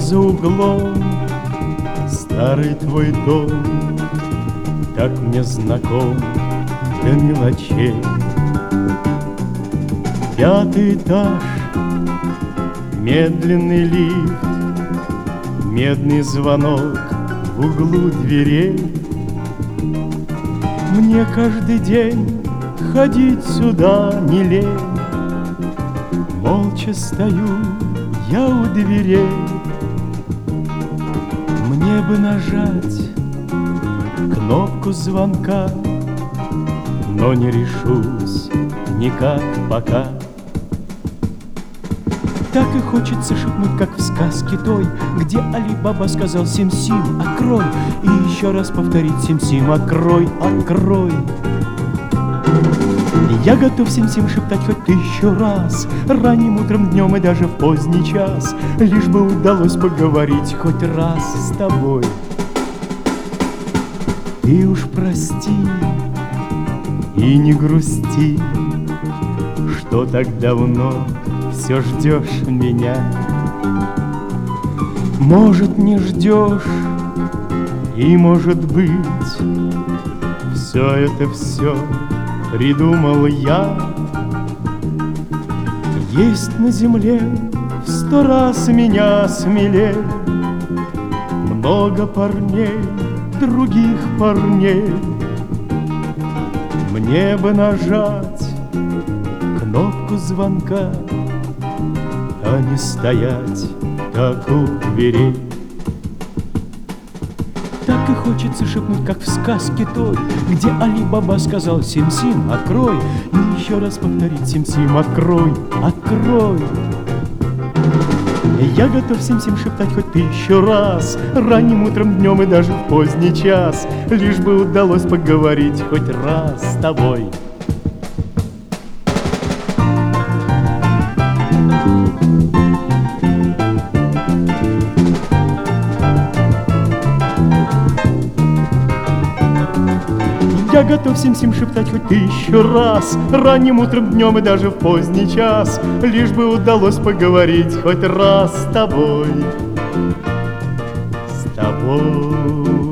за углом старый твой дом, так мне знаком до мелочей. 5-й этаж, медленный лифт, медный звонок в углу дверей. Мне каждый день ходить сюда не лень. Молча стою я у дверей. Мне бы нажать кнопку звонка, но не решусь никак пока. Так и хочется шепнуть, как в сказке той, где Али-Баба сказал «Сим-Сим, открой!» И еще раз повторить «Сим-Сим, открой, открой!» Я готов Сим-Сим шептать хоть 1000 раз, ранним утром, днем и даже в поздний час, лишь бы удалось поговорить хоть раз с тобой. Ты уж прости и не грусти, что так давно все ждешь меня. Может, не ждешь, и может быть, все придумал я. Есть на земле в 100 раз меня смелее много парней, других парней. Мне бы нажать кнопку звонка, а не стоять так у дверей. Так и хочется шепнуть, как в сказке той, где Али-Баба сказал «Сим-Сим, открой!» И еще раз повторить «Сим-Сим, открой, открой!» Я готов Сим-Сим шептать хоть 1000 раз, ранним утром, днем и даже в поздний час, лишь бы удалось поговорить хоть раз с тобой. Я готов Сим-Сим шептать хоть 1000 раз, ранним утром, днем и даже в поздний час, лишь бы удалось поговорить хоть раз с тобой, с тобой.